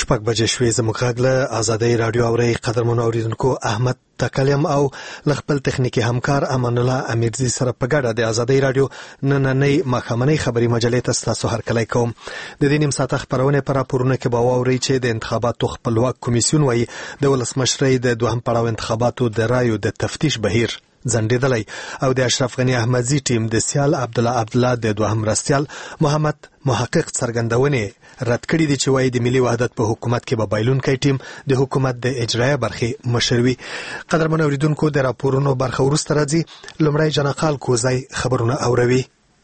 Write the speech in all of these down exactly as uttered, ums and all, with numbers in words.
شپږ بجې شوې. زموږ غږ له آزادۍ راډیو اورئ. قدرمنو اوریدونکو، احمد تکلم او له خپل تخنیکي همکار امان الله امیرزي سره په ګډه د آزادۍ راډیو نننۍ ماښامنۍ خبري مجلې ته ستاسو هرکلی کوم. د دې نیم ساعته خپرونې په راپورونه کې به واورئ چې د انتخاباتو خپلواک کمیسیون وايي د ولسمشرۍ د دوهم پړاو انتخاباتو د رایو د تفتیش بهیر ځنډېدلی او د اشرف غني احمدزي ټیم د سیال عبدالله عبدالله د دوهم مرستیال محمد محقق څرګندونې رد کړي دي چې وايي د ملي وحدت په حکومت کې به بایلونکی ټیم د حکومت د اجرایه برخې مشر وي. قدرمن اوریدونکو، د راپورونو برخه وروسته راځي. لومړی جنقال کوزی خبرونه اوروي.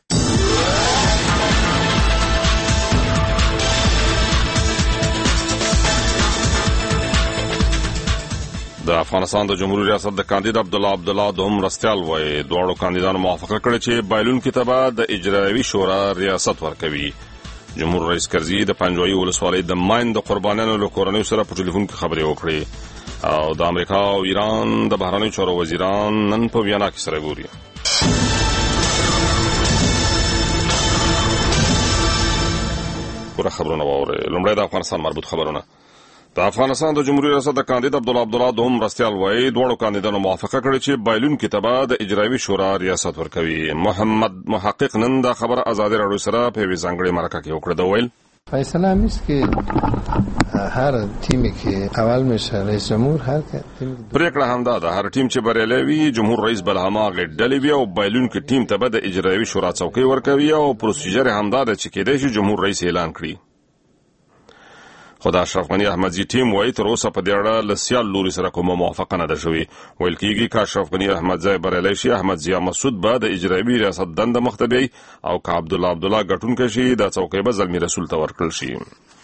د افغانستان د جمهوریت ریاست د کاندید عبدالله عبدالله دوهم مرستیال وایي دواړو کاندیدانو موافقه کړې چې بایلونکي ته به د اجرایوي شورا ریاست ورکوي. جمهور رئیس کرزي د پنجوایي ولسوالۍ د ماین د قربانیانو له کورنیو سره په ټلیفون کې خبرې وکړې او د امریکا او ایران د بهرنیو چارو وزیران نن په ویانا کې سره ګوري. پوره خبرونه واورئ. لومړی د افغانستان مربوط خبرونه. د افغانستان د جمهوریت ریاست د کاندید عبدالله عبدالله دوهم مرستیال وایي دواړو کاندیدانو موافقه کړې چې بایلونکي ته به د اجرایوي شورا ریاست ورکوي. محمد محقق نن دا خبره آزادۍ راډیو سره په یوې ځانګړې مرکه کې وکړه. ده ویل فیصله هم است که هر تیمی که اول میشه رئیس جمهور هر پریکړه همدا ده هر ټیم چې بریالی وي جمهور رئیس به له هماغې ډلې وي او بایلونکي ټیم ته به د اجرایوي شورا څوکۍ ورکوي او پروسیجر همدا ده چې کېدای شي جمهور رئیس اعلان کړي. خو د اشرف غني احمدزي ټیم وایي تر اوسه په دې اړه له سیال لوري سره کومه موافقه نه ده شوې. ویل کېږي که اشرف غني احمدزی بریالی شي احمد ضیا مسعود به د اجرایوي ریاست دنده مخته بیایي او که عبدالله عبدالله ګټونکی شي دا څوکۍ به زلمي رسول ته ورکړل شي.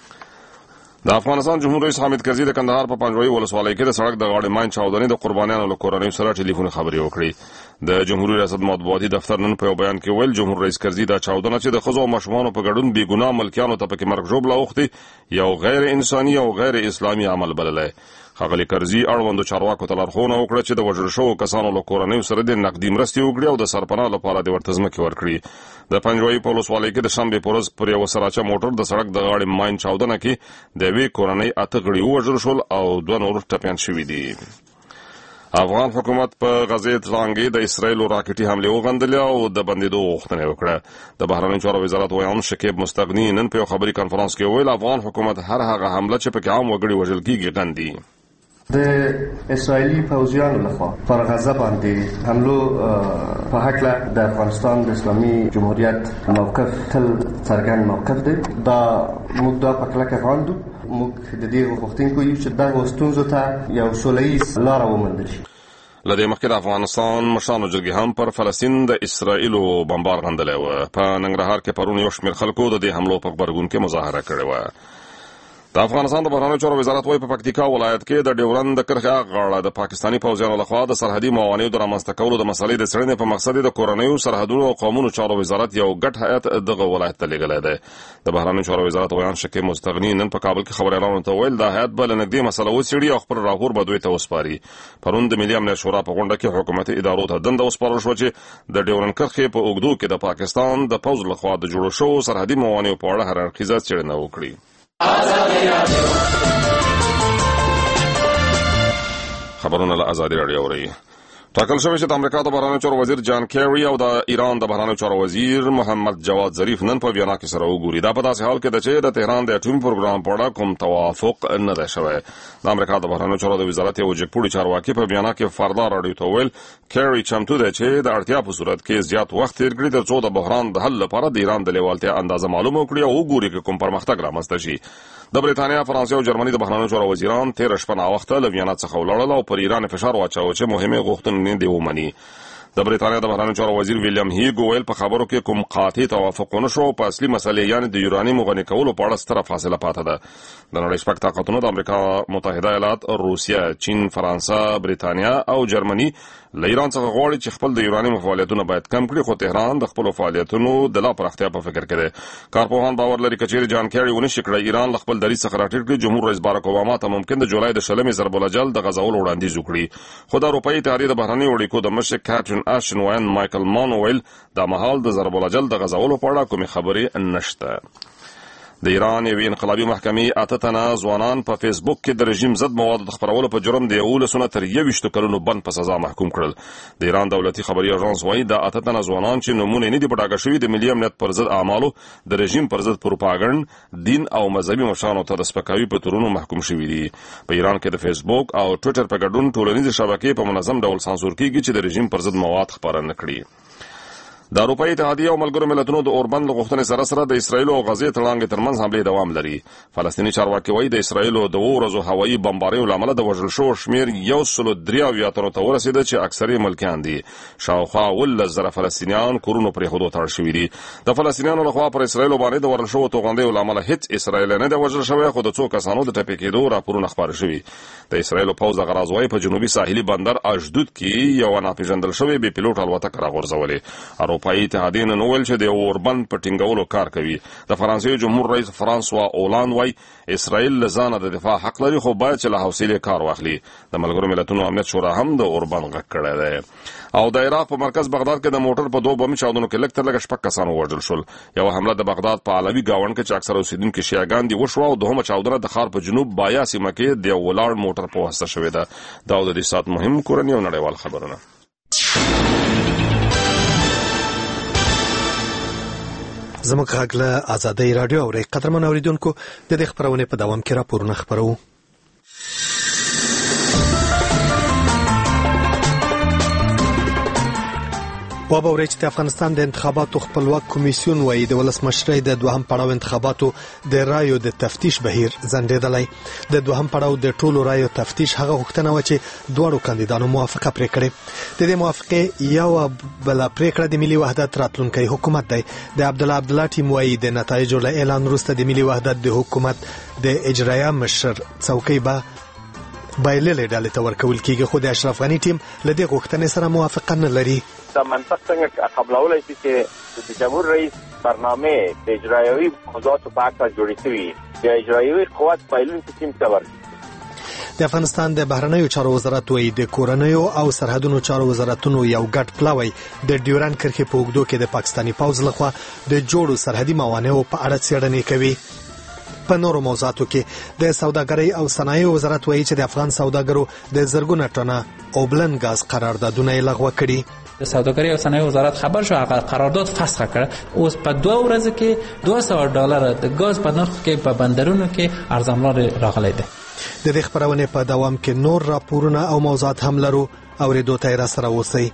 د افغانستان جمهور رئیس حامد کرزي د کندهار په پنجوایي ولسوالۍ کې د سړک د غاړې ماین چاودنې د قربانیانو له کورنیو سره ټلیفوني خبرې وکړې. د جمهوریت ریاست مطبوعاتي دفتر نن په یو بیان کې ویل جمهور رئیس کرزي دا چاودنه چې د ښځو او ماشومانو په ګډون بې ګناه ملکیانو ته پکې مرګ ژوبله اوښتې یو غیر انساني او غیر اسلامي عمل بللی. ښاغلي کرزي اړوندو چارواکو ته لارښوونه وکړه چې د وژل شوو کسانو له کورنیو سره د نقدي مرستې وکړي او د سرپناه لپاره د ورته ځمکې ورکړي. د پنجوایي په ولسوالۍ کې د شنبې په ورځ پر یوه سراچه موټر د سړک د غاړې ماین چاودنه کې د یوې کورنۍ اته غړي ووژل شول او دوه نور ټپیان شوي دي. افغان حکومت په غزې تړانګې د اسرائیلو راکټي حملې وغندلې او د بندېدو غوښتنه یې وکړه. د بهرنیو چارو وزارت ویان شکیب مستغني نن په یو خبري کنفرانس کې ویل افغان حکومت هر هغه حمله چې پکې عام وګړي وژل کېږي غندي. د اسرائیلي پوځیانو لخوا پر غزه باندې حملو په هکله د افغانستان د اسلامي جمهوریت موقف تل څرګند موقف دی. دا موږ دا په کلکه غواړو. موږ د دې غوښتونکو یو چې دغه ستونزو ته یو سولیز لاره وموندل شي. له دې مخکې د افغانستان مشرانو جرګې هم پر فلسطین د اسرائیلو بمبار غندلی و. په ننګرهار کې پرون یو شمېر خلکو د دې حملو په غبرګون کې مظاهره کړې وه. د افغانستان د بهرنیو چارو وزارت وايي په پکتیکا ولایت کې د ډیورند د کرښې غاړه د پاکستاني پوځیانو لخوا د سرحدي موانعو د رامنځته کولو د مسلې د څېړنې په مقصد د کورنیو سرحدونو او قومونو چارو وزارت یو ګډ هیئت دغه ولایت ته لیږلی دی. د بهرنیو چارو وزارت ویان شکیب مستغني نن په کابل کې خبریالانو ته ویل دا هیئت به له نږدې مسله وڅېړي او خپل راپور به دوی ته وسپاري. پرون د ملي امنیت شورا په غونډه کې حکومتي ادارو ته دنده وسپارل شوه چې د ډیورند کرښې په اوږدو کې د پاکستان د پوځ لخوا د جوړو شوو سرحدي موانعو په اړه هر اړخیزه څېړنه وکړي. خبرونه له آزادۍ راډیو اورئ. ټاکل شوی چې د امریکا د بهرنیو چارو وزیر جان کیری او د ایران د بهرنیو چارو وزیر محمد جواد ظریف نن په ویانا کې سره وګوري. دا په داسې حال کې ده چې د تهران د اټومي پروګرام په اړه کوم توافق نه دی شوی. د امریکا د بهرنیو چارو د وزارت یو جګپوړي چارواکي په ویانا کې فردا راډیو ته ویل کیری چمتو دی چې د اړتیا په صورت کې زیات وخت تیر کړي ترڅو د بحران د حل لپاره د ایران د لیوالتیا اندازه معلومه کړي او وګوري چې کوم پرمختګ رامنځته شي. د بریتانیا، فرانسې او جرمني د بهرنیو چارو وزیران تېره شپه ناوخته له ویانا څخه ولاړل او پر ایران فشار واچاوه چې مهمې غوښتنې دې ومني. د بریتانیا د بهرنیو چارو وزیر ویلیام هیګ ویل په خبرو کې کوم قاطع توافق ونه شو او په اصلي مسلې یعنې د یورانیم غني کولو په اړه ستره فاصله پاته ده. د نړۍ شپږ طاقتونو د امریکا متحده ایالات، روسیه، چین، فرانسه، بریتانیا او جرمني له ایران څخه غواړي چې خپل د یورانیم فعالیتونه باید کم کړي، خو تهران د خپلو فعالیتونو د لا پراختیا په فکر کې دی. کارپوهان باور لري که چیرې جان کیری ونشي کړی ایران له خپل دریځ څخه راټیټ کړي، جمهور رئیس باراک اوباما ته ممکن د جولای د شلمې ضرب الجل د غځولو وړاندیز وکړي. خو د اروپایي اتحادیې د بهرنیو اړیکو د مشر کاترین اشن وین مایکل مان ویل دا مهال د ضرب الجل د غځولو په اړه کومې خبرې نشته. د ایران یوې انقلابي محکمې اته تنه ځوانان په فیسبوک کې د رژیم ضد موادو د خپرولو په جرم د یولسو نه تر یویشتو کلونو بند په سزا محکوم کړل. د ایران دولتي خبري اژانس وایي د اته تنه ځوانان چې نومونه نه دي په ډاګه شوي د ملي امنیت پر ضد اعمالو، د رژیم پر ضد پروپاګاندا، دین او مذهبي مشرانو ته د سپکاوي په تورونو محکوم شوي دي. په ایران کې د فیسبوک او ټویټر په ګډون ټولنیزې شبکې په منظم ډول سانسور کیږي چې د رژیم پر ضد مواد خپاره نه کړي. د اروپایي اتحادیه او ملګرو ملتونو د اوربند له غوښتنې سره سره د اسرایل او غزې تړانګې ترمنځ حملې دوام لري. فلسطیني چارواکي وایي د اسرایل د اوو ورځو هوایي بمباریو له امله د وژل شوو شمېر یو سل درې اویا تنو ته ورسېده چې اکثر ملکیان دي. شاوخوا اوولس زره فلسطینیان کورونو پرېښودو ته اړ شوي دي. د فلسطینیانو لخوا پر اسرایلو باندې د ورل شوو توغندیو له امله هیڅ اسرایل نه دی وژل شوی، خو د څو کسانو د ټپي کېدو راپورونه خپاره شوي. د اسرایل پوځ دغه راز وایي په جنوبي ساحلي بندر اشدود کې یو ناپېژندل شوی بې پیلوټ الوتکه راغورځولې. اروپایي اتحادیه نن وویل چې د اوربند په ټینګولو کار کوي. د فرانسې جمهور رئیس فرانسوا اولان وایي اسرائیل له ځانه د دفاع حق لري، خو باید چې له حوصلې کار واخلي. د ملګرو ملتونو امنیت شورا هم د اوربند غږ کړی دی. او د عراق په مرکز بغداد کې د موټر په دوه بمي چاودنو کې لږ تر لږه شپږ کسان ووژل شول. یوه حمله د بغداد په علوي ګاونډ کې چې اکثره اوسېدونکي شیعهګان دي وشوه، او دوهمه چاودنه د ښار په جنوب بایا سیمه کې د یو ولاړ موټر په واسطه شوې ده. دا د دې ساعت مهم کورني او نړیوال خبرونه. زموږ غږ له آزادۍ راډیو اورئ. قدرمن اوریدونکو، د دې خپرونې په دوام کې راپورونه خپروو. وبورئ چې د افغانستان د انتخاباتو خپلواک کمیسیون وایي د ولسمشرۍ د دوهم پړاو انتخاباتو د رایو د تفتیش بهیر ځنډېدلی. د دوهم پړاو د ټولو رایو تفتیش هغه غوښتنه وه چې دواړو کاندیدانو موافقه پرې کړې. د دې موافقې یوه بله پرېکړه د ملي وحدت راتلونکی حکومت دی. د عبدالله عبدالله ټیم وایي د نتایجو له اعلان وروسته د ملي وحدت د حکومت د اجرایه مشر څوکۍ به بایللې ډلې ته ورکول کېږي، خو د اشرف غني ټیم له دې غوښتنې سره موافقه نه لري. دا منطق څنګه قبلولای شي چې د جمهور رئیس برنامه د اجرایوي موضوعاتو په اړه جوړې شوې د اجرایوي قوت بایلونکي ټیم ته ورکړي. د افغانستان د بهرنیو چارو وزارت وایي د کورنیو او سرحدونو چارو وزارتونو یو ګډ پلاوی د ډیورند کرښې په اوږدو کې د پاکستاني پوځ لخوا د جوړو سرحدي موانعو په اړه څېړنې کوي. په نورو موضوعاتو کې د سوداګرۍ او صنایعو وزارت وایي چې د افغان سوداګرو د زرګونه ټنه اوبلن غاز قراردادونه یې لغوه کړي. د سوداګرۍ او صنایعو وزارت خبر شو هغه قرارداد فسخ کړ. اوس په دوه ورځو کې دوه سوه ډالر د غاز په نرخ کې په بندرونو کې ارزانوالی راغلی دی. د دې خپرونې په دوام کې نور راپورونه او موضوعات هم لرو. اورېدو ته یې راسره اوسئ.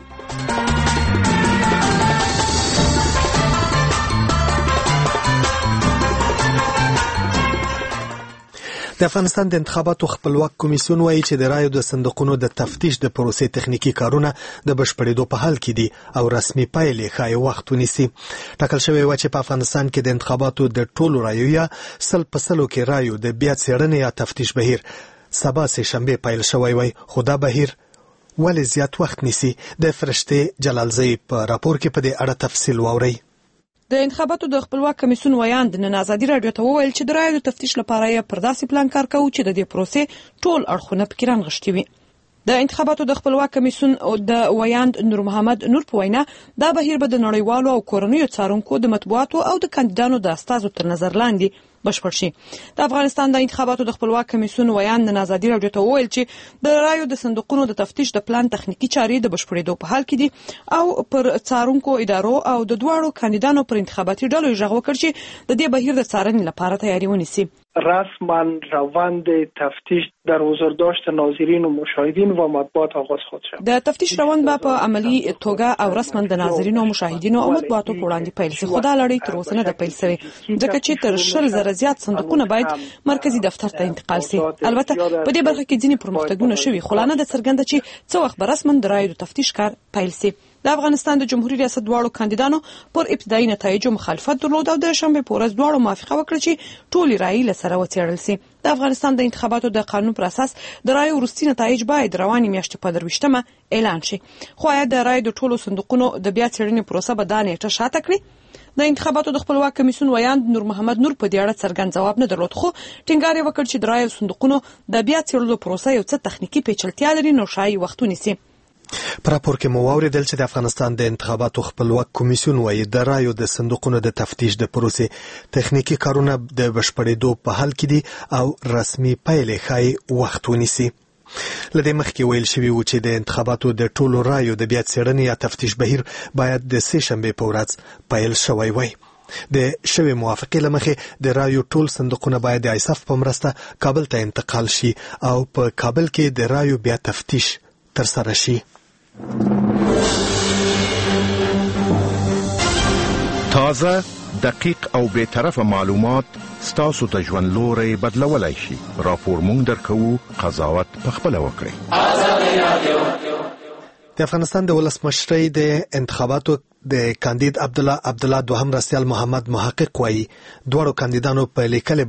د افغانستان د انتخاباتو خپلواک کمیسیون وایي چې د رایو د صندوقونو د تفتیش د پروسې تخنیکی کارونه د بشپړېدو په حال کې دي او رسمي پایلې ښایي وخت ونیسي. ټاکل شوی و چې په افغانستان کې د انتخاباتو د ټولو رایو یا سل په سلو کې رایو د بیا څېړنې یا تفتیش بهیر سبا سه شنبه پیل شوی وای، خو دا بهیر ولې زیات وخت نیسي؟ د فرشته جلالزی په راپور کې په دې اړه تفصیل واورئ. د انتخاباتو د خپلواک کمیسیون ویاند نن آزادي رادیو ته وویل چې د رایو د تفتیش لپاره یې پر داسې پلان کار کوي چې د دې پروسې ټول اړخونه پکې رانغښتي وي. د انتخاباتو د خپلواک کمیسیون د ویاند نور محمد نور په وینا دا بهیر به د نړیوالو او کورنیو څارونکو د مطبوعاتو او د کاندیدانو د استازو تر نظر لاندې بشپړ شي. د افغانستان د انتخاباتو د خپلواک کمیسیون ویاند نن آزادي رادیو ته وویل چې د رایو د صندوقونو د تفتیش د پلان تخنیکی چارې د بشپړېدو په حال کې دي او پر څارونکو ادارو او د دواړو کاندیدانو پر انتخاباتي ډلو یې غږ وکړ چې د دې بهیر د څارنې لپاره تیاری ونیسي. رسما روند تفتیش در حضورداشت ناظرین و مشاهدین و مطبوعات آغاز خواهد شد. د تفتیش روند به په عملی توګه او رسما د ناظرین او مشاهدین او مطبوعاتو په وړاندې پیل شي، خو دا لړۍ تر اوسه نه ده پیل شوې ځکه چې تر شل زره زیات صندوقونه باید مرکزی دفتر ته انتقال شي. البته په دې برخه کې ځینې پرمختګونه شوي، خو لا نه ده څرګنده چې څه وخت به رسما د رایو د تفتیش کار پیل شي. د افغانستان د جمهوریت ریاست دواړو کاندیدانو پر ابتدایي نتایجو مخالفت درلود او د شنبه په ورځ دواړو موافقه وکړه چې ټولې رایې له سره وڅېړل شي. د افغانستان د انتخاباتو د قانون پر اساس د رایو وروستي نتایج باید روانې میاشتې په درویشتمه اعلان شي، خو آیا د رایو د ټولو صندوقونو د بیا څېړنې پروسه به دا نیټه شاته کړي؟ د انتخاباتو د خپلواک کمیسیون ویاند نور محمد نور په دې اړه څرګند ځواب نه درلود، خو ټینګار یې وکړ چې د رایو صندوقونو د بیا څېړلو پروسه یو څه تخنیکی پیچلتیا لري نو شایي وخت ونیسي. په راپور کې مو واوریدل چې د افغانستان د انتخاباتو خپلواک کمیسیون وايي د رایو د صندوقونو د تفتیش د پروسې تخنیکی کارونه د بشپړېدو په حال کې دي او رسمي پایلې ښایي وخت ونیسي. لدې مخکې ویل شوي و چې د انتخاباتو د ټولو رایو د بیا څېړنې یا تفتیش بهیر باید د سې شنبې په ورځ پیل شوی وای. د شوی موافقې له مخې د رایو ټول صندوقونه باید د ایساف په مرسته کابل ته انتقال شي او په کابل کې د رایو بیا تفتیش ترسره شي. تازه، دقیق او بے طرفه معلومات ستاسو د ژوند لوري بدلولای شي. راپور مونږ درکو، قضاوت پخپله وکړئ. د افغانستان د ولسمشرۍ د انتخاباتو د کاندید عبدالله عبدالله دوهم رسیال محمد محقق وایي دواړو کاندیدانو په لیکلې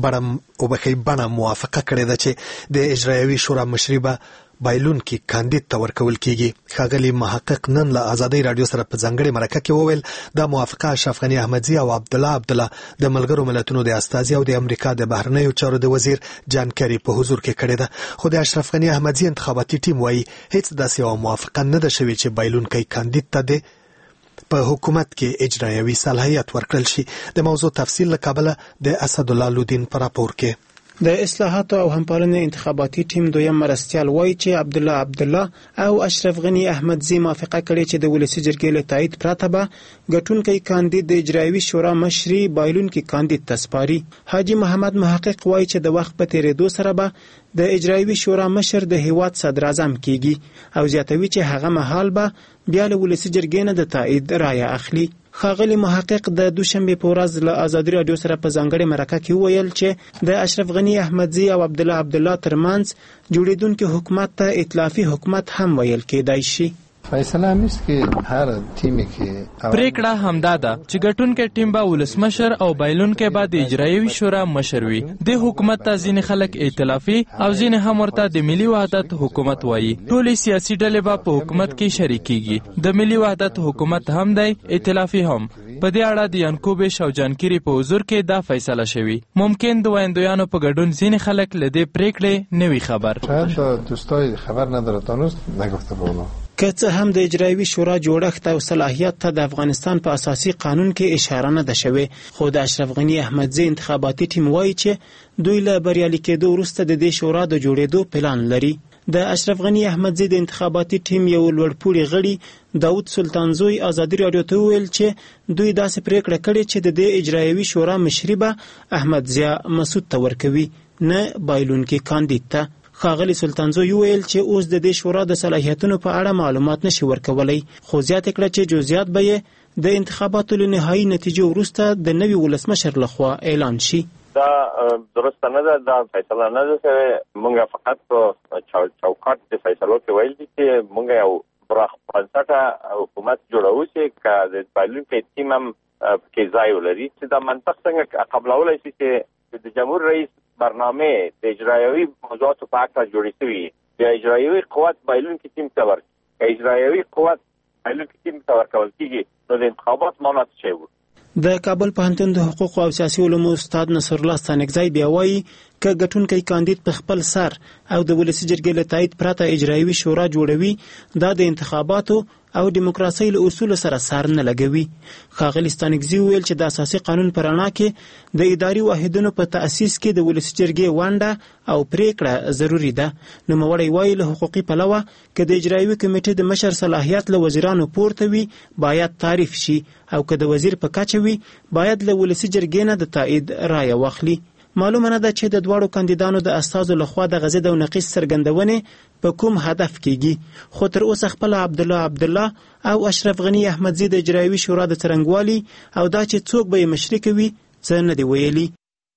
بڼه وبخي بڼه موافقه کړې ده چې د اجرایوي شورا مشري به بایلون کې کاندید ته ورکول کیږي. ښاغلي محقق نن له آزادۍ رادیو سره په ځانګړې مرکه کې وویل دا موافقه اشرف غني احمدزي او عبدالله عبدالله د ملګرو ملتونو د استازي او د امریکا د بهرنیو چارو د وزیر جان کری په حضور کې کړې ده. خو د اشرف غني احمدزي انتخاباتي ټیم وایي هیڅ داسې یوه موافقه نه ده شوې چې بایلون کې کاندید ته د په حکومت کې اجرایوي صلاحیت ورکړل شي. د موضوع تفصیل له کابل د اسدالله لودین پر راپور کې. د اصلاحاتو او همپالنې انتخاباتي ټیم دویم مرستیال وایي چې عبدالله عبدالله او اشرف غني احمدزي موافقه کړې چې د ولسي جرګې له تایید پرته به ګټونکی کاندید د اجرایوي شورا مشري بایلون کې کاندید ته سپاري. حاجي محمد محقق وایي چې د وخت په تیریدو سره به د اجرایوي شورا مشر د هیواد صدر اعظم کیږي او زیاتوي چې هغه مهال به بیا له ولسي جرګې نه د تایید رایه اخلي. ښاغلي محقق د دوشنبه په ورځ له آزادۍ رادیو سره په ځانګړې مرکه کې وویل چې د اشرف غني احمدزي او عبدالله عبدالله ترمنځ جوړیدونکي حکومت ته ائتلافي حکومت هم ویل کېدای شي. فیصله همیست که هر تیمی که پریکړه همدا ده چې ګټونکي ټیم به ولسمشر او بایلونکي به د اجرایوي شورا مشر وي. د حکومت ته ځینې خلک ائتلافي او ځینې هم ورته د ملي وحدت حکومت وایي. ټولې سیاسي ډلې به په حکومت کې شریکېږي. د ملي وحدت حکومت هم دی، ائتلافي هم. په دې اړه د یانکوبش او جانکيري په حضور کې دا فیصله شوې. ممکن د وایندویانو په ګډون ځینې خلک له دې پریکړې نه وي خبر. شاید دوستای خبر نداره تانوس نگفته به اونا. که څه هم د اجرایوي شورا جوړښت او صلاحیت ته د افغانستان په اساسي قانون کې اشاره نه ده شوې، خو د اشرف غني احمدزي انتخاباتي ټیم وایي چې دوی له بریالي کېدو وروسته د دې شورا د جوړېدو پلان لري. د اشرف غني احمدزي د انتخاباتي ټیم یو لوړپوړي غړي داود سلطانزوی آزادۍ رادیو ته وویل چې دوی داسې پریکړه کړې چې د دې اجرایوي شورا مشري به احمدضیاء مسعود ته ورکوي، نه بایلونکي کاندید ته. ښاغلي سلطانزوی ویل چې اوس د دې شورا د صلاحیتونو په اړه معلومات نشي ورکولای، خو زیاته کړه چې جزئیات به یې د انتخاباتو له نهایي نتیجو وروسته د نوي ولسمشر لخوا اعلان شي. دا درست نه ده، دا فیصله نه ده شوې. موږ فقط په چوکاټ د فیصلو کې ویل دي چې موږ یو پراخ بنسټه حکومت جوړو چې که د بایلونکي ټیم هم کې ځای ولري. چې دا منطق څنګه قبلولای شي چې د جمهور رئیس برنامه د اجرایوي موضوعاتو په اړه جوړې شوې، د اجرایوي قوت بایلونکي ټیم ته ورکړي. اجرایوي قوت بایلونکي ټیم ته ورکول کېږي نو د انتخابات معنا څه شی و. د کابل پوهنتون د حقوق او سیاسي علومو استاد نصرالله ستانکزی بیا وایي که ګټونکی کاندید په خپل سر او د ولسي جرګې له تایید پرته اجرایوي شورا جوړوي، دا د انتخاباتو او دیموکراسۍ له اصولو سره سر نه لګوي. ښاغلي ستانکزي وویل چې د اساسي قانون په رڼا کې د اداري واحدونو په تأسیس کې د ولسي جرګې ونډه او پریکړه ضروري ده. نوموړی وایي له حقوقي پلوه که د اجرایوي کمیټې د مشر صلاحیت له وزیرانو پورته وي باید تعریف شي، او که د وزیر په کچه وي باید له ولسي جرګې نه د تایید رایه واخلي. معلومه نه ده چې د دواړو کاندیدانو د استازو لخوا د غضب او نقیص څرګندونې په کوم هدف کېږي، خو تر اوسه خپل عبدالله عبدالله او اشرف غني احمدزي د اجرایوي شورا د څرنګوالي او دا چې څوک به یې مشري کوي څه نه دی ویلي.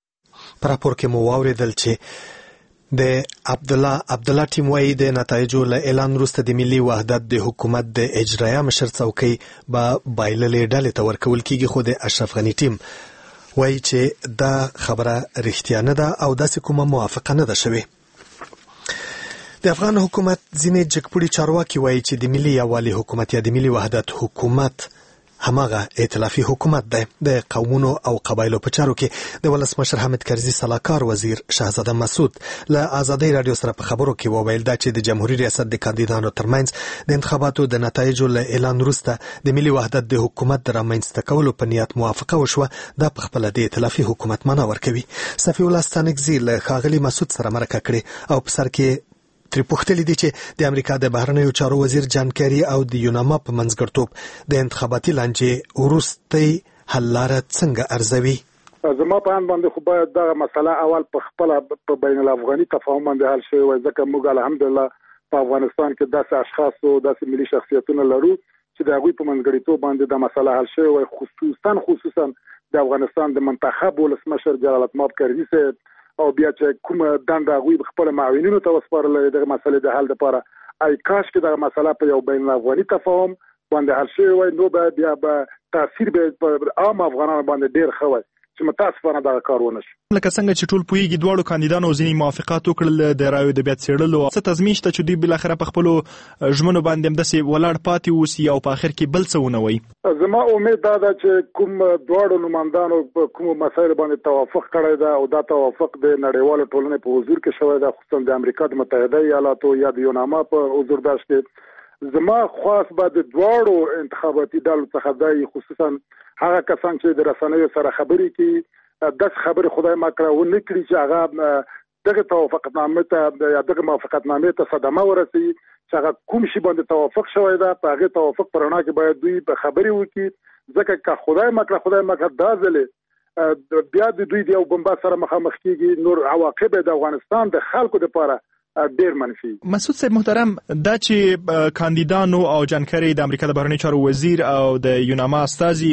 په راپور کې مو واورېدل چې د عبدالله عبدالله ټیم وایي د نتایجو له اعلان وروسته د ملي وحدت د حکومت د اجرایه مشر څوکۍ به بایللې ډلې ته ورکول کېږي، خو د اشرف غني ټیم وایي چې دا خبره رښتیا نه ده او داسې کومه موافقه نه ده شوې. د افغان حکومت ځینې جګپوړي چارواکي وایي چې د ملي یووالي حکومت یا د ملي وحدت حکومت هماغه ائتلافي حکومت دی. د قومونو او قبایلو په چارو کې د ولسمشر حامد کرزي سلاکار وزیر شهزاده مسعود له آزادۍ رادیو سره په خبرو کې وویل دا چې د جمهوریت ریاست د کاندیدانو ترمنځ د انتخاباتو د نتایجو له اعلان وروسته د ملي وحدت د حکومت د رامنځته کولو په نیت موافقه وشوه. دا په خپل د ائتلافي حکومت معنا ورکوي. صفي الله ستانکزي له ښاغلي مسعود سره مرکه کړې او په سر کې تر پوښتنې دي چې د امریکا د بهرنیو چارو وزیر جان کیری او د یوناما په منځګړیتوب د انتخاباتي لانجې وروستۍ حل لاره څنګه ارزوي. زما په اند باندې خو باید دا مسله اول په خپل په بین الافغاني تفاهم باندې حل شي، وای ځکه موږ الحمدلله په افغانستان کې داسې اشخاص او داسې ملي شخصیتونه لرو چې د هغوی په منځګړیتوب باندې دا مسله حل شي، وای خصوصا خصوصا د افغانستان د منتخب ولسمشر جلال اتماب کرزي صاحب او بیا چې کوم دنده غوي خپل معاونینو ته وسپارل د مسلې د حل لپاره اي کاش کې دا مسله په یو بین الافغاني تفاهم باندې حل شي وای نو به بیا به تاثیر به عام افغانانو باندې ډیر خوي چې متاسفانه دا کار ونه شي. لکه څنګه چې ټول پویږي دواړو کاندیدانو ځینې موافقات وکړل د رایو د بیا څېړلو څه تضمین شته چې دوی بل اخره په خپل ژمنو باندې هم داسې ولاړ پاتې اوسي او په اخر کې بل څه ونه وایي. زما امید دا ده چې کوم دواړو نمائندانو په کوم مسایل باندې توافق کړی ده او دا توافق د نړیوالو ټولنې په حضور کې شوی ده، خصوصا د امریکا د متحده ایالاتو یا د یوناما په حضور داشته. زما خاص بعد د دواړو انتخاباتي ډلو څخه دی، خصوصا هغه کسان چې د رسنیو سره خبرې کوي داس خبر خدای ما کړو و نکړي چې هغه دغه توافقنامه ته یا دغه موافقتنامه ته صدمه ورسي چې هغه کوم شی باندې توافق شوی دا په هغه توافق پرانا کې باید دوی په خبرې وکړي، ځکه که خدای ما کړ خدای ما کړ دا ځله بیا د دوی دی او بمبا سره مخامخ کیږي، نور عواقب د افغانستان د خلکو لپاره ډیر منفي. مسعود صاحب محترم، دا چې کاندیدانو او جانکری د امریکا د بهرنیو چارو وزیر او د یوناما استازي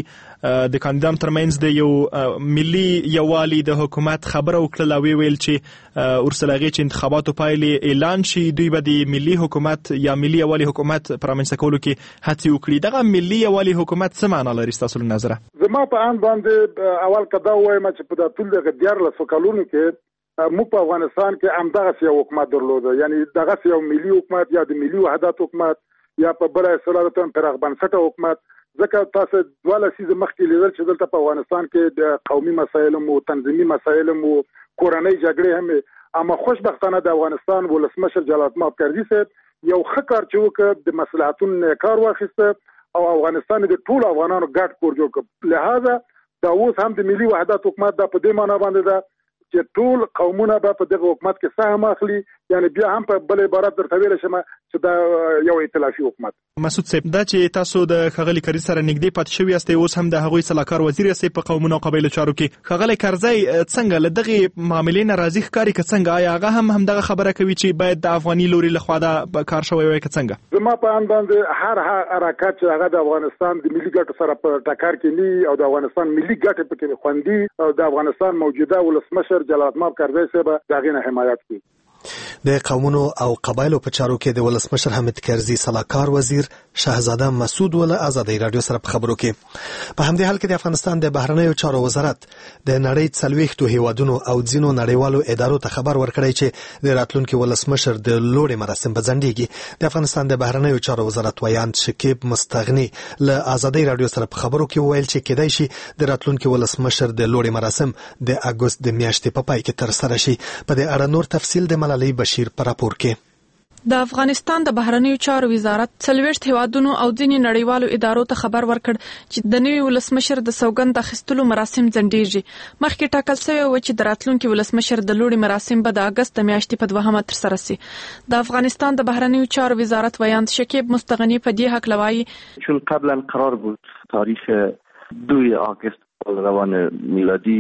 د کاندیدانو ترمنځ د یو ملي یووالي د حکومت خبره وکړه او ویل چې ورسلغه چې انتخاباتو پایلې اعلان شي دوی به د ملي حکومت یا ملي یووالي حکومت پر رامنځته کولو کې هڅې وکړي. دغه ملي یووالي حکومت څه معنا لري ستاسو له نظره؟ زما په ان باندې اول کدا وایم چې په ټول دغه دیارلس کلونو کې مو په افغانستان کې همدغه یو حکومت درلوده، یعنی دغه یو ملي حکومت یا د ملي وحدت حکومت یا په بل اصطلاح پراخ بنسټه حکومت، ځکه تاسو دواله سیزه مخکې لیدل چې دلته په افغانستان کې د قومي مسایل او تنظیمي مسایل او کورنۍ جګړې هم، اما خوشبختانه د افغانستان ولسمشر جلال اتماب کرزي صاحب یو ښه کار چې وکړ، د مسلحتونو کار واخیسته او افغانستان د ټول افغانانو ګډ کور جوړ کړ. لہذا دا اوس هم د ملي وحدت حکومت د په دې معنی باندې ده چې ټول قومونه به په دغه حکومت کې سهم اخلي، یعنی بیا هم په بل عبارت درته ویل شم چې دا یو ائتلافي حکومت. مسعود صاحب، دا چې تاسو د خغلی کرزي سره نږدې پاتې شوی یاستئ، اوس هم د هغوی سلاکار وزیر یاستئ په قومونو او قبایلو چارو کې، خغلی کرزي څنګه له دغه معاملې نه راضي ښکاري که څنګه؟ آیا هغه هم همدغه خبره کوي چې باید د افغاني لوري لخوا دا کار شوی وي که څنګه؟ زما په اند باندې هر حرکت چې هغه د افغانستان د ملي ګټو سره په ټکر کې نه او د افغانستان ملي ګټې پکې خوندي او د افغانستان موجوده ولسمشر جلال اتماب کرزي صاحب دغه نه حمایت کوي. د قومونو او قبایلو په چارو کې د ولسمشر حامد کرزي سلاکار وزیر شهزاده مسعود ول آزادۍ رادیو سره په خبرو کې په همدې حال کې د افغانستان د بهرنیو چارو وزارت د نړۍ څلويختو هیوادونو او ځینو نړیوالو ادارو ته خبر ورکړی چې د راتلونکي ولسمشر د لوړې مراسم به ځنډیږي. د افغانستان د بهرنیو چارو وزارت ویاند شکیب مستغنی له آزادۍ رادیو سره په خبرو کې ویل چې کېدای شي د راتلونکي ولسمشر د لوړې مراسم د اګوست د میاشتې په پای کې تر سره شي. په دې اړه نور تفصیل د ملالۍ بشیر پر راپور کې. د افغانستان د بهرنیو چارو وزارت څلويښت هیوادونو او ځینې نړیوالو ادارو ته خبر ورکړ چې د نوي ولسمشر د سوګند اخیستلو مراسم ځنډیږي. مخکې ټاکل شوی و چې د راتلونکي ولسمشر د لوړې مراسم به د اګست د میاشتې په دوهمه تر سره شي. د افغانستان د بهرنیو چارو وزارت ویاند شکیب مستغنی په دې حق لوي چون قبلا قرار بود تاریخ دوی آگست روان میلادي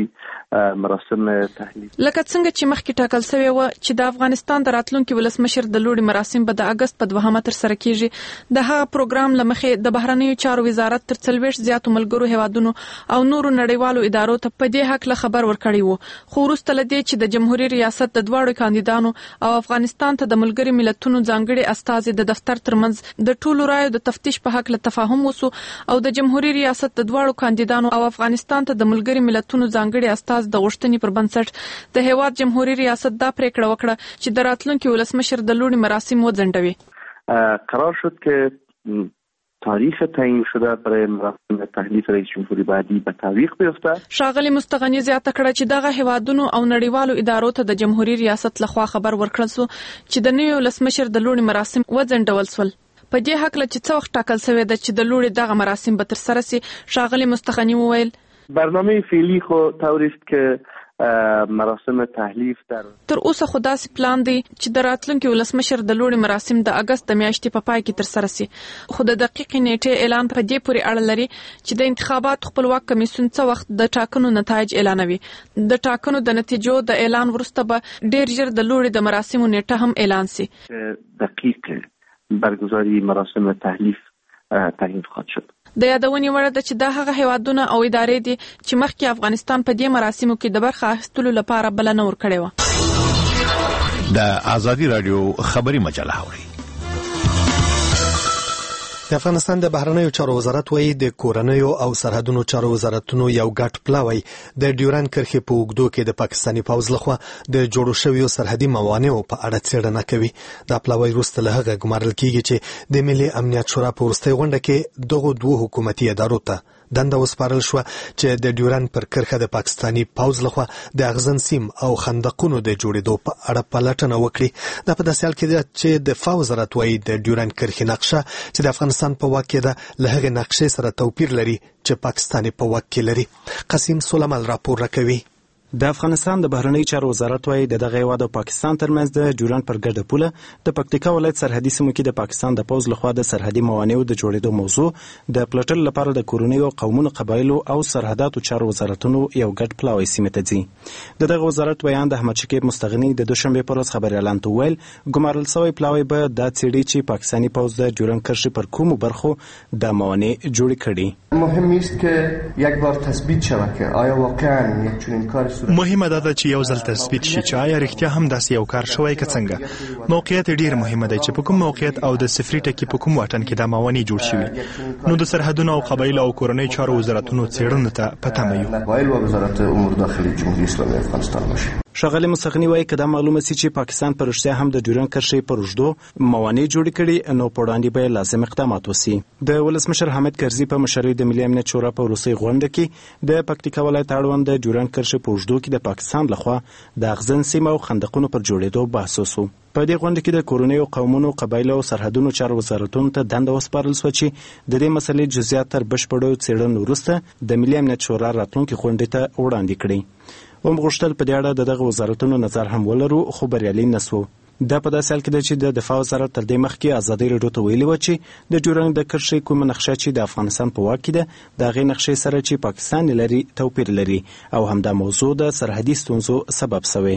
مراسم تحلیل لکه څنګه چې مخکې ټاکل شوی و چې د افغانستان د راتلونکي ولسمشر د لوړې مراسم به د اګست په دوهمه تر سره کیږي. د هغه پروګرام لمخې د بهرنیو چارو وزارت تر څلويښت زیاتو ملګرو هیوادونو او نورو نړیوالو ادارو ته په دې حق له خبر ورکړی وو، خو وروسته لدې چې د جمهوریت ریاست د دواړو کاندیدانو او افغانستان ته د ملګري ملتونو ځانګړي استازي د دفتر ترمنځ د ټولو رایو د تفتیش په حق له تفاهم وسو او د جمهوریت ریاست د دواړو کاندیدانو او افغانستان ته د ملګري ملتونو ځانګړي استاز د غوښتنې پر بنسټ د هیواد جمهوریت ریاست دا پریکړه وکړه چې د راتلونکي ولسمشر د لوړې مراسم وځنډوي. قرار شد که تاریخ تعیین شده برای مراسم تحلیف رئیس جمهوری بعدی به تعویق بیفته. ښاغلي مستغني زیاته کړه چې دغه هیوادونو او نړیوالو ادارو ته د جمهوریت ریاست لخوا خبر ورکړل شو چې د نوي ولسمشر د لوړې مراسم وځنډول شول. په دې حق له چې څه وخت ټاکل شوی ده چې د لوړې دغه مراسم به تر سره سي. ښاغلي مستغني وویل برنامه فعلی خو طوری است که مراسم تحلیف در تر اوسه خو داسې پلان دی چې د راتلونکي ولسمشر د لوړې مراسم د اگست د میاشتې په پای کې تر سره سي. خو د دقیقې نیټې اعلان په دې پورې اړه لري چې د انتخابات خپلواک کمیسیون څه وخت د ټاکنو نتایج اعلانوي. د ټاکنو د نتیجو د اعلان وروسته به ډېر ژر د لوړې د مراسمو نیټه هم اعلان سي. دقیق برگزاری مراسم تحلیف تعیین خواهد شد. د یادونې وړ ده چې دا هغه هیوادونه او ادارې دي چې مخکې افغانستان په دې مراسمو کې د برخه اخیستلو لپاره بلنه ورکړې وه. د ازادي رادیو خبري مجله اوري. د افغانستان د بهرنیو چارو وزارت وایي د کورنیو او سرحدونو چارو وزارتونو یو ګډ پلاوی د ډیورند کرښې په اوږدو کې د پاکستاني پوځ لخوا د جوړو شویو سرحدي موانعو په اړه څېړنه کوي. دا پلاوی وروسته له هغه ګمارل کیږي چې د ملي امنیت شورا په وروستۍ غونډه کې دغو دوه حکومتي ادارو ته دنده وسپارل شو چې د ډیورند پر کرښه د پاکستاني پوځ لخوا د اغزن سیم او خندقونو د جوړېدو په اړه پلټنه وکړي. دا په داسې حال کې ده چې د دفاع وزارت وایي د ډیورند کرښې نقشه چې د افغانستان په واک کې ده له هغې نقشې سره توپیر لري چې پاکستان په واک کې لري. قاسم سلیمان راپور راکوي. د افغانستان د بهرنی چارو وزارت وايي د دغه هیواد او پاکستان ترمنځ د ډیورند پر ګډه پوله د پکتیکا ولایت سرحدي سیمو کې د پاکستان د پوځ لخوا د سرحدي موانعو د جوړېدو موضوع د پلټل لپاره د کورنیو قومونو قبایلو او سرحداتو چارو وزارتونو یو ګډ پلاوی سیمه ته ځي. د دغه وزارت بیان د احمد شکیب مستغني د دوشنبه پر ورځ خبري اعلان ته ویل ګمارل شوی پلاوی به د څېړي چې پاکستاني پوځ د ډیورند کرښې پر کومو برخو د موانع جوړې کړي. مهم است که یک بار تثبیت شود که آیا واقعا یک چنین کاری صورت مهمه ده چې یو ځل تثبیت شي چې آیا رښتیا هم داسې یو کار شوی که څنګه. موقعیت ډیر مهمه دی چې په کوم موقعیت او د صفري ټکي په کوم واټن کې د موانع جوړ شوي. نو د سرحدونو او قبایلو او کورنۍ چارو وزارتونو څېړنو ته په تمه یو. قبایل و وزارت امور داخلي جمهوریت اسلامی افغانستان باشه. ښاغلي مستغني وایي که دا معلومه سي چې پاکستان پر رښتیا هم د ډیورند کرښې پر اوږدو موانع جوړې کړي نو په وړاندې به لازم اقدامات وسي. د ولسمشر حامد کرزي په مشرۍ د ملي امنیت شورا په وروستۍ غونډه کې د پکتیکا ولایت اړوند د ډیورند کرښې په اوږدو کې د پاکستان لخوا د اغزن سیمه او خندقونو پر جوړېدو بحث وسو. په دې غونډه کې د کورنیو قومونو قبایلو او سرحدونو چارو وزارتونو ته دنده وسپارل شوه چې د دې مسلې جزئیات تر بشپړو څېړنو وروسته د ملي امنیت شورا راتلونکي غونډې ته وړاندې کړي. هم غوښتل په دې اړه د دغه وزارتونو نظر هم ولرو خو بریالي نه سو. دا په داسې حال کې ده چې د دفاع وزارت تر دې مخکې ازادي راډیو ته ویلي وه چې د ډیورند د کرښې کومه نقشه چې د افغانستان په واک کې ده د هغې نقشې سره چې پاکستان لري توپیر لري او همدا موضوع د سرحدي ستونزو سبب سوی.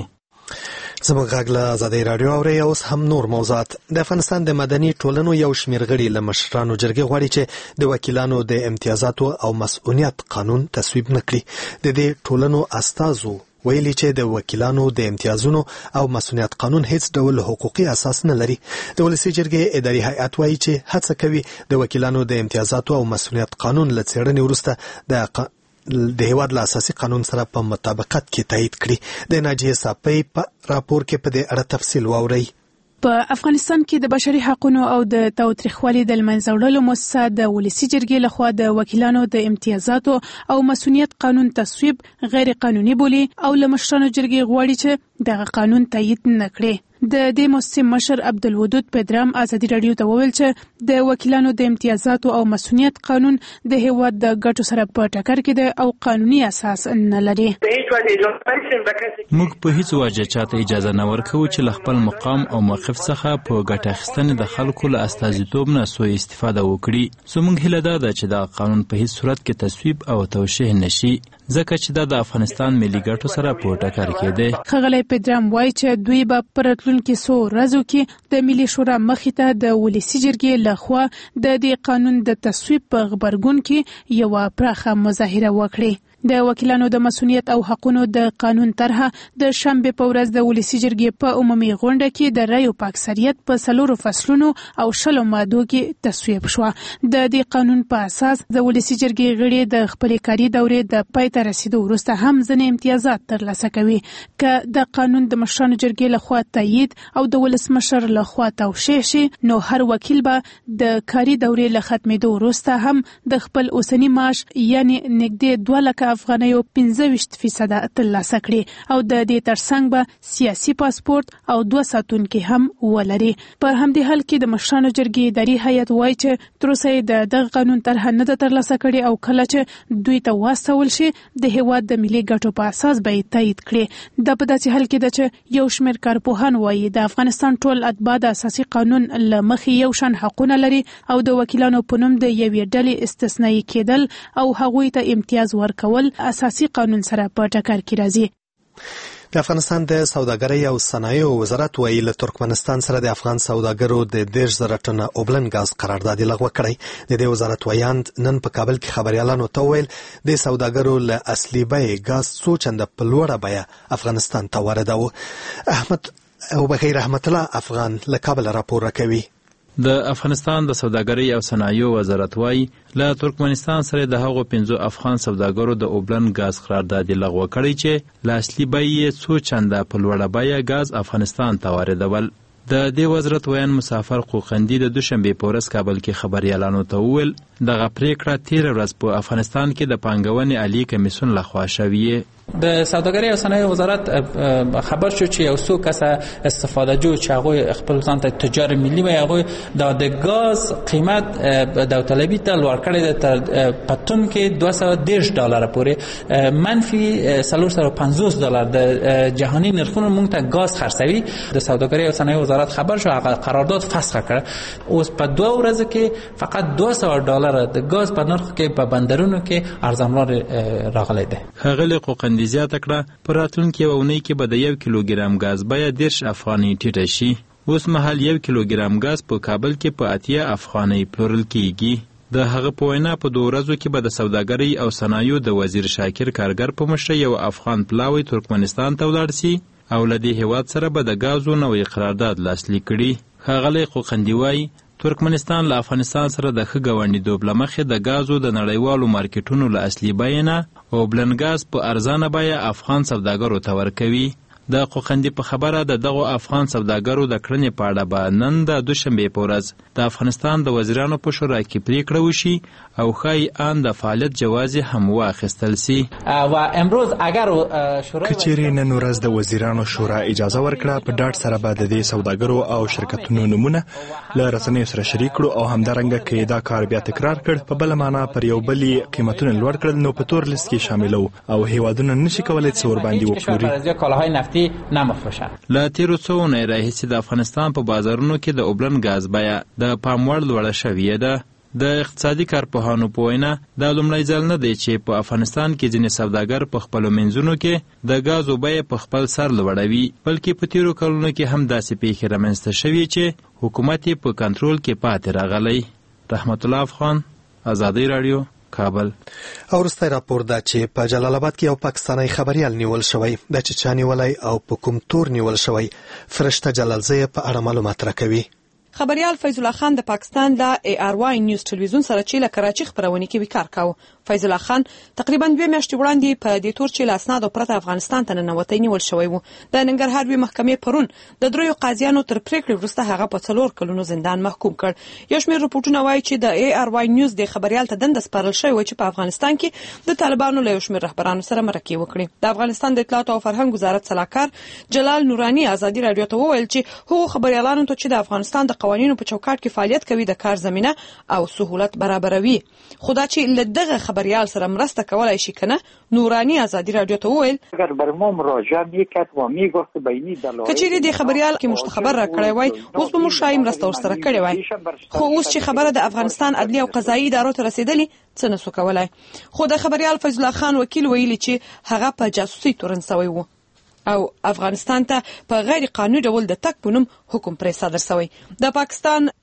زموږ غږ له ازادۍ راډیو اورئ. اوس هم نور موضوعات. د افغانستان د مدني ټولنو یو شمېر غړي له مشرانو جرګې غواړي چې د وکیلانو د امتیازاتو او مسؤلیت قانون تصویب نه کړي. د دې ټولنو استازو ویلي چې د وکیلانو د امتیازونو او مسؤلیت قانون هیڅ ډول حقوقي اساس نه لري. د ولسي جرګې اداري هیئت وایي چې هڅه کوي د وکیلانو د امتیازاتو او مسؤلیت قانون له څېړنې وروسته د د هیواد له اساسي قانون سره په مطابقت کې تایید کړي. د ناجیه صافی په راپور کې په دې اړه تفصیل واورئ. په افغانستان کې د بشري حقوقو او د تاوتریخوالي د منځه وړلو مؤسسه د ولسي جرګې لخوا د وکیلانو د امتیازاتو او مسؤلیت قانون تصویب غیر قانوني بولي او له مشرانو جرګې غواړي چې دغه قانون تایید نه کړي. د دې مؤسسې مشر عبدالودود پدرام ازادي راډیو ته وویل چې د وکیلانو د امتیازاتو او مسؤلیت قانون د هیواد د ګټو سره په ټکر کې دی او قانوني اساس نه لري. موږ په هیڅ وجه چاته اجازه نه ورکوو چې له خپل مقام او موقف څخه په ګټه اخیستنې د خلکو له استازیتوب نه سوء استفاده وکړي. زموږ هیله دا ده چې دا قانون په هیڅ صورت کې تصویب او توشیح نشي ځکه چې دا د افغانستان ملي ګټو سره په ټکر کې دی. ښاغلی پدرام وایي چې دوی به په راتلونکي څو ورځو کې د ملي شورا مخې ته د ولسي جرګې لخوا د دې قانون د تصویب په غبرګون کې یوه پراخه مظاهره وکړي. د وکیلانو د مسؤلیت او حقوقو د قانون طرحه د شنبه په ورځ د ولسی جرګې په عمومي غونډه کې د رایو په اکثریت په څلورو فصلونو او شلو مادو کې تصویب شو. د دې قانون په اساس د ولسی جرګې غړي د خپل کاري دورې د پای ته رسیدو وروسته هم ځینې امتیازات ترلاسه کوي. که د قانون د مشرانو جرګې لخوا تایید او د ولسمشر لخوا توشیح شي نو هر وکیل به د کاري دورې له ختمېدو وروسته هم د خپل اوسنی معاش یعنی نږدې دوه لکه افغانۍ او پنځه ویشت فیصده ترلاسه کړي او د دې ترڅنګ به سیاسي پاسپورت او دوه ساتونکي هم ولري. په همدې حال کې د مشرانو جرګې اداري هیئت وایي چې تر اوسه د دغه قانون طرحه نه ده ترلاسه کړې او کله چې دوی ته واستول شي د هیواد د ملي ګټو په اساس به یې تایید کړي. د په داسې حال کې ده چې یو شمېر کارپوهان وایي د افغانستان ټول اتباع د اساسي قانون له مخې یو شان حقونه لري او د وکیلانو په نوم د یوې ډلې استثنایی کېدل او هغوی ته امتیاز ورکول اساسي قانون سره په ټکر کې راځي. د افغانستان د سوداګرۍ او صنایعو وزارت وایي له ترکمنستان سره د افغان سوداګرو د دېرش زره ټنه اوبلن غاز قرارداد لغوه کړی. د دې وزارت ویاند نن په کابل کې خبريالانو ته ویل د سوداګرو له اصلي بیې غاز څو چنده په لوړه بیه افغانستان ته وارداوه. احمد او بخیر رحمت الله افغان له کابل راپور راکوي. د افغانستان د سوداګرۍ او صنایعو وزارت وایي له ترکمنستان سره د هغو پنځو افغان سوداګرو د اوبلن غاز قرارداد لغوه کړی چې له اصلي بیې څو چنده په لوړه بیه غاز افغانستان ته واردول. د دې وزارت ویان مسافر قوقندي د دوشنبه په ورځ کابل کې خبريالانو ته وویل دغه پریکړه تیر ورځ په افغانستان کې د پانګونې عالی کمیسیون لخوا شوې. د سوداګرۍ او صنایع وزارت خبر شو چې یو څو کسه استفاده جو چې هغه خپل ځان ته تجار ملي وي هغه د غاز قیمت داوطلبي ته لوړ کړی د پتون کې دوه سوه و دېرش ډالر پورې منفي څلور سوه و پنځوس ډالر د جهاني نرخونو مونږ ته غاز خرڅوي. د سوداګرۍ او صنایع وزارت خبر شو هغه قرارداد فسخ کړ. اوس په دوه ورځې کې فقط دوه سوه ډالر د غاز په نرخ کې په بندرونو کې ارزانه راغلی دی. هغه قوقندي زیاته کړه په راتلونکي اونۍ کې به د یو کیلوګرام غاز بیه دېرش افغانۍ ټیټه شي. اوس مهال یو کیلوګرام غاز په کابل کې په اتیا افغانۍ پلورل کیږي. د هغه په وینا په دوه ورځو کې به د سوداګرۍ او صنایعو د وزیر شاکر کارګر په مشرۍ یو افغان پلاوی ترکمنستان ته ولاړ سي او له دې هیواد سره به د غازو نوې قرارداد لاسلیک کړي. ښاغلی قوقندي وایي ترکمنستان له افغانستان سره د ښه ګاونډیتوب له مخې د غازو د نړیوالو مارکیټونو له اصلي بیې نه اوبلن غاز په ارزانه بیه افغان سوداګرو ته ورکوي. د قوقندي په خبره د دغو افغان سوداګرو د کړنې په اړه به نن د دوشنبې په ورځ د افغانستان د وزیرانو په شورا کې پریکړه وشي او ښایي ان د فعالیت جواز هم واخیستل سي. و امروز اگر که چیرې نن ورځ د وزیرانو شورا اجازه ورکړه په ډاډ سره به د دې سوداګرو او شرکتونو نومونه له رسنیو سره شریک کړو او همدارنګه که دا کار بیا تکرار کړ په بله معنا پر یو بلې قیمتونه لوړ کړل نو په تور لیست کې شاملو او هیوادونه نشي کولی څه ورباندې وپلوري. له تیرو څو اونۍ راهیسې د افغانستان په بازارونو کې د اوبلن غاز بیه د پام وړ لوړه شوې ده. د اقتصادي کارپوهانو په وینا دا لومړی ځل نه دی چې په افغانستان کې ځینې سوداګر په خپلو منځونو کې د غازو بیه په خپل سر لوړوي، بلکې په تیرو کلونو کې هم داسې پیښې رامنځته شوې چې حکومت یې په کنټرول کې پاتې راغلی. رحمت الله افغان، ازادي راډیو، کابل. او وروستی راپور دا چې په جلال آباد کې یو پاکستانی خبریال نیول شوی. د چې چا نیولی او په کوم تور نیول شوی فرشته جلالزی په اړه معلومات راکوي. خبریال فیض الله خان د پاکستان د ای آر وای نیوز ټلویزیون سره چې له کراچۍ خبرونه کې وکړ کاوه. فیض الله خان تقریبا دوه میاشتې وړاندې په دې تور چې لاسناد پرته افغانستان ته ننوتی نیول شوی وو. د ننګرهار وی محکمې پرون د دریو قاضیانو تر پریکړې وروسته هغه په څلور کلونو زندان محکوم کړ. یو شمېر رپورټونه وایي چې د ای آر وای نیوز د خبریال ته دنده سپارل شوی و چې په افغانستان کې د طالبانو له یو شمېر رهبرانو سره مرکه وکړي. د افغانستان د اطلاعات او فرهنګ وزارت صلاحکار جلال نورانی ازادي رادیو ته وویل چې هغو خبريالانو ته چې د افغانستان د قوانینو په چوکاټ کې فعالیت کوي د کار زمينه او سہولت برابروي. خدا چې لدغه خبريال سره مرسته کولای شي کنه. نورانی ازادي رادیو ته وویل اگر بر ما مراجعه میکرد و میگفت بینی دلایل کچېری د خبريال کې مشتخبر را کړی وای اوس به مو شای مرسته ورسره کړی وای، خو اوس چې خبره د افغانستان عدلي او قضایي ادارو ته رسیدلی څه نسو کولای. خو د خبريال فیض الله خان وکیل ویلي چې هغه په جاسوسي تورن سوی وو او افغانستان ته په غیر قانوني ډول د تک پونم حکم پرې صادر شوی. د پاکستان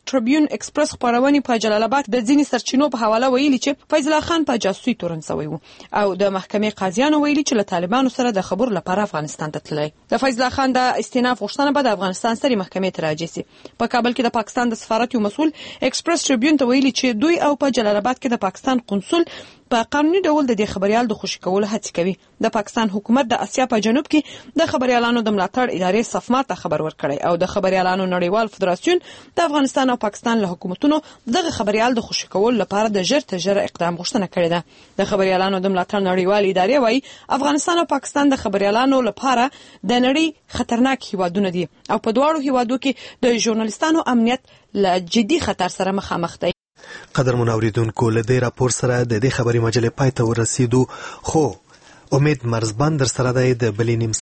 ټریبیون ایکسپریس خبرونه په جلال آباد د ځینې سرچینو په حواله ویلي چې فیض الله خان په جاسوسي تورن شوی وو او د محکمې قاضیانو ویلي چې له طالبانو سره د خبرو لپاره افغانستان ته تللی. د فیض الله خان د استئناف غوښتنه به د افغانستان سترې محکمې ته راجع شي. په کابل کې د پاکستان د سفارت یو مسؤل ایکسپریس ټریبیون ته ویلي چې دوی او په جلال آباد کې د پاکستان قونسل په قانوني ډول د دې خبريال د خوشی کولو هڅه کوي. د پاکستان حکومت د اسیا په جنوب کې د خبريالانو د ملاتړ ادارې صفما ته خبر ورکړی او د خبريالانو نړیوال فدراسیون د افغانستان او پاکستان له حکومتونو دغه خبريال د خوشی کولو لپاره د ژر تر ژره اقدام غوښتنه کړې ده. د خبريالانو د ملاتړ نړیوال ادارې وايي افغانستان او پاکستان د خبريالانو لپاره د نړۍ خطرناک هیوادونه دي او په دواړو هیوادو کې د ژورنالیستانو امنیت له جدي خطر سره مخامخ دی. قدرمن اوریدونکو له دې راپور سره د دې خبري مجلې پای ته ورسېدو خو امید مرزبان در سره دی د بلې نیم